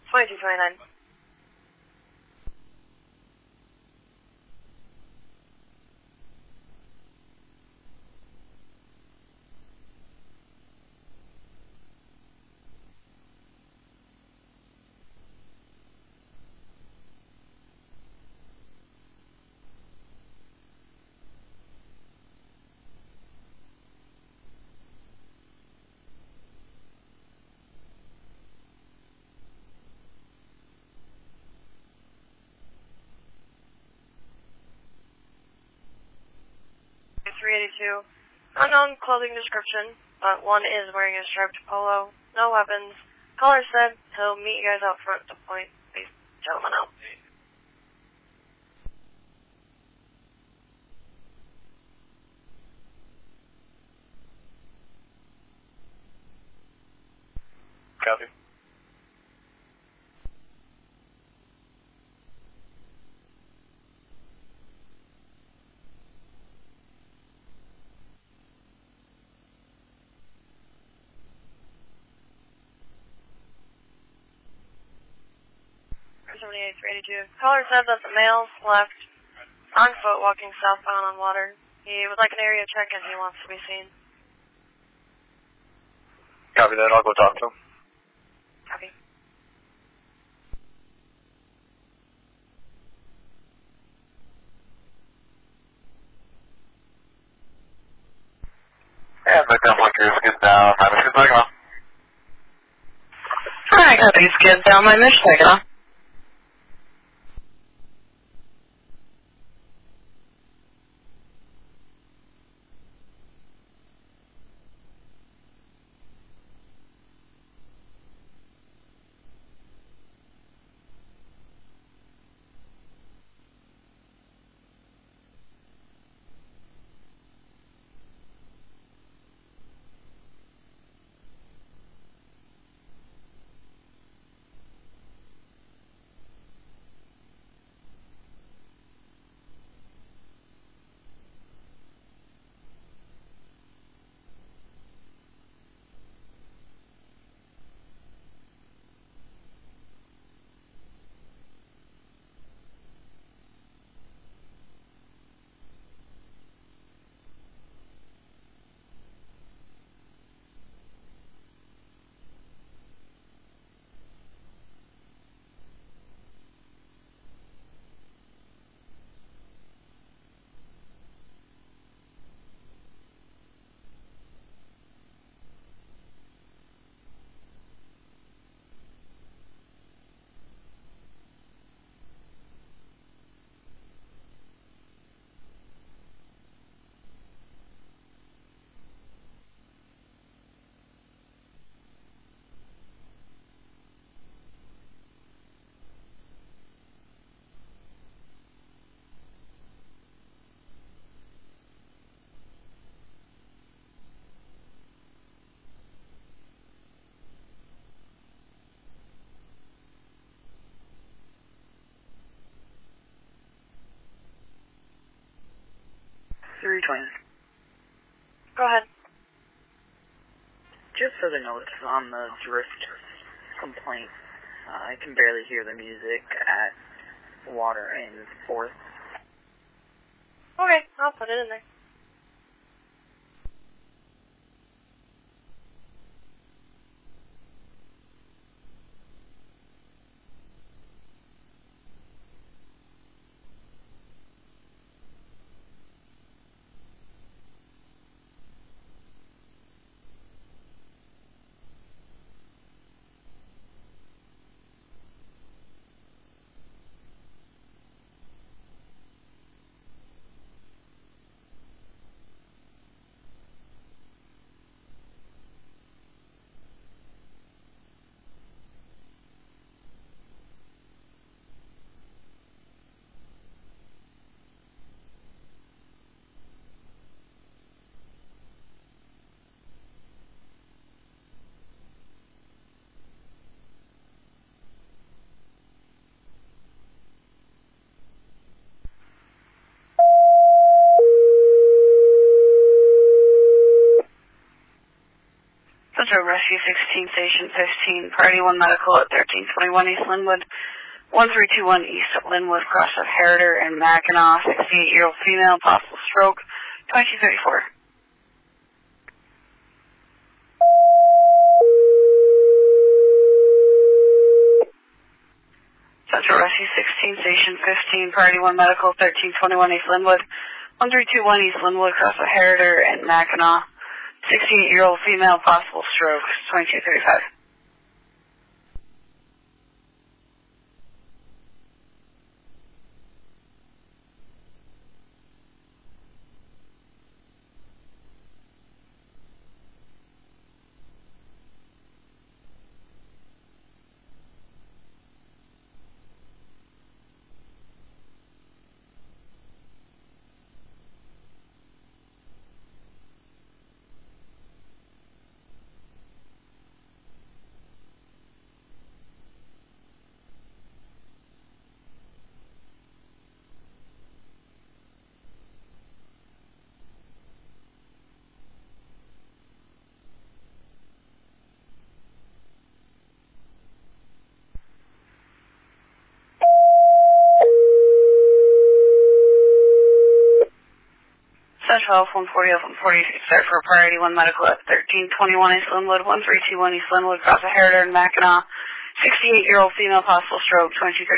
2229. .382. Unknown clothing description, but one is wearing a striped polo, no weapons. Caller said he'll meet you guys out front to point these gentlemen out. Copy. Caller said that the male left on foot walking southbound on water. He would like an area check and he wants to be seen. Copy that. I'll go talk to him. Copy. Yeah, but then one cruise gets down. My mission's taken off. Hi, I got these kids down. My mission taken off. Go ahead. Just for the notes on the drift complaint, I can barely hear the music at Water and 4th. Okay, I'll put it in there. Central Rescue 16, Station 15, Priority 1 Medical at 1321 East Linwood, 1321 East Linwood, cross of Harrider and Mackinac, 68-year-old female, possible stroke, 2234. Central Rescue 16, Station 15, Priority 1 Medical, 1321 East Linwood, 1321 East Linwood, cross of Harrider and Mackinac, 68-year-old female, possible stroke, 2235. Central Health 140, 140, start for Priority 1 Medical at 1321 East Linwood, 1321 East Linwood, cross of Harrider and Mackinac, 68-year-old female, possible stroke,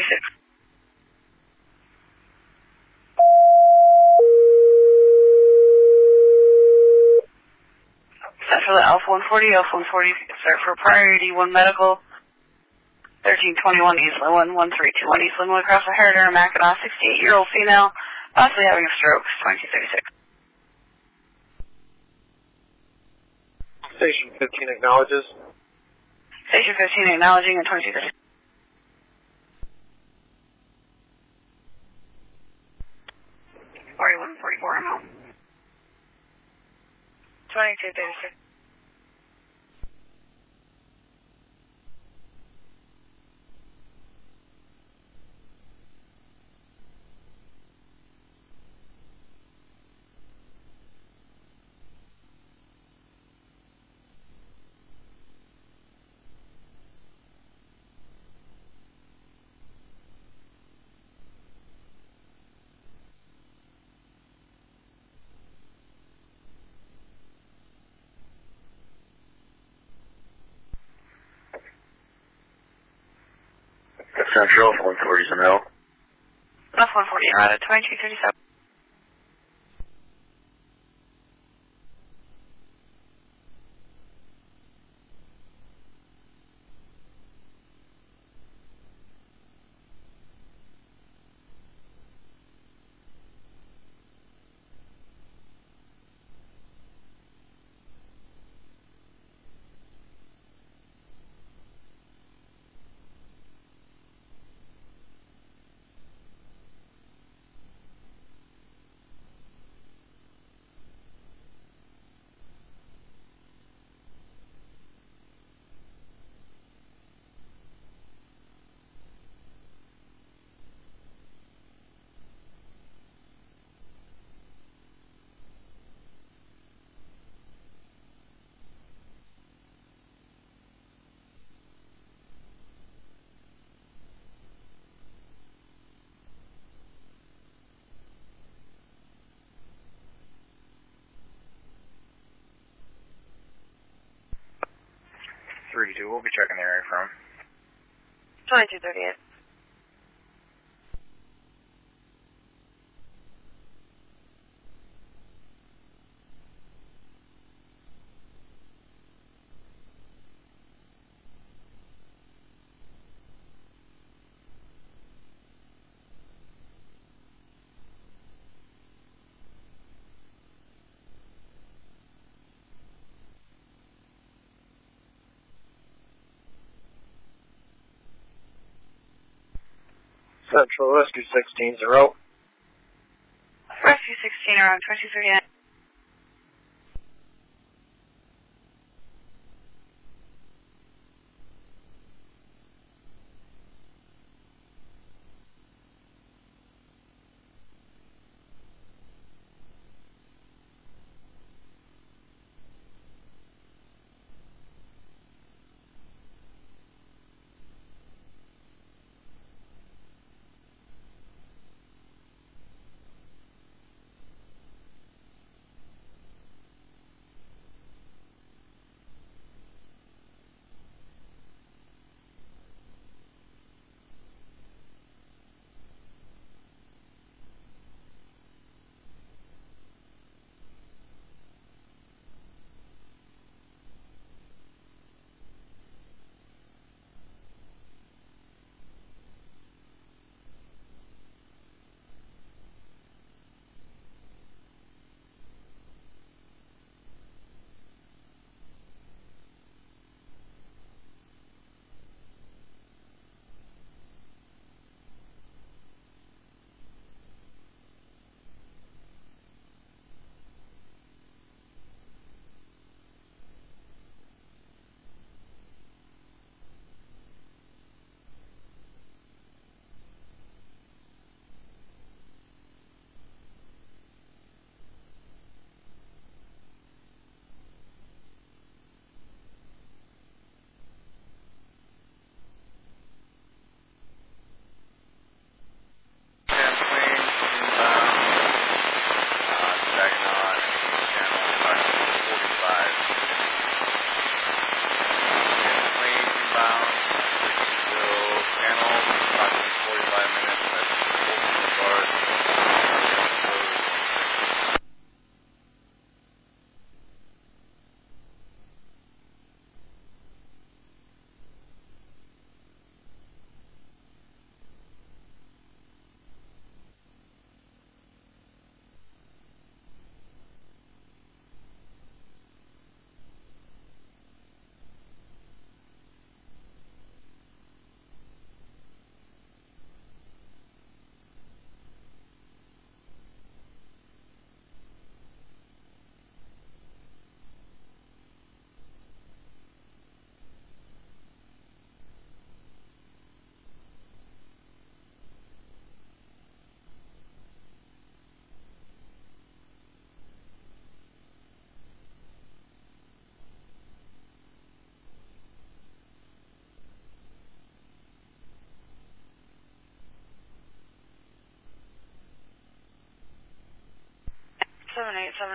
2236. Central Alpha 140, Alpha 140, start for Priority 1 Medical, 1321 East Linwood, 1321 East Linwood, cross of Harrider and Mackinac, 68-year-old female, possibly having a stroke, 2236. Station 15 acknowledges. Station 15 acknowledging at 2236. Priority 144 ML. 2236. Central 140 ML. Left 140, you're out at 2237. We'll be checking the area from 2238. Central Rescue 16-0. Rescue 16 around 2238.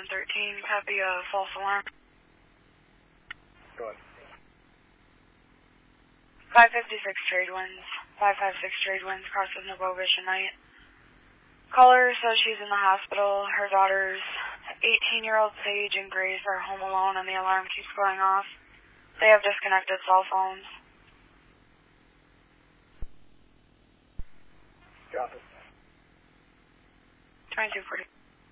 113, copy a false alarm. Go ahead. 556 trade winds. 556 trade winds crosses Nabovish at night. Caller says she's in the hospital. Her daughter's 18-year-old Sage and Grace are home alone and the alarm keeps going off. They have disconnected cell phones. Got it. 2240.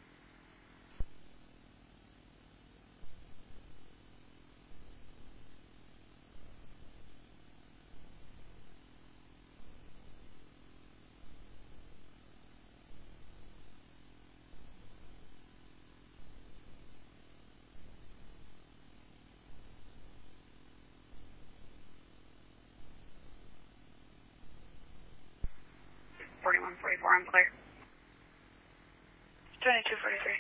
I'm clear. 2243.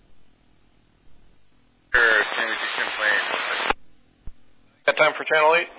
Got time for Channel 8?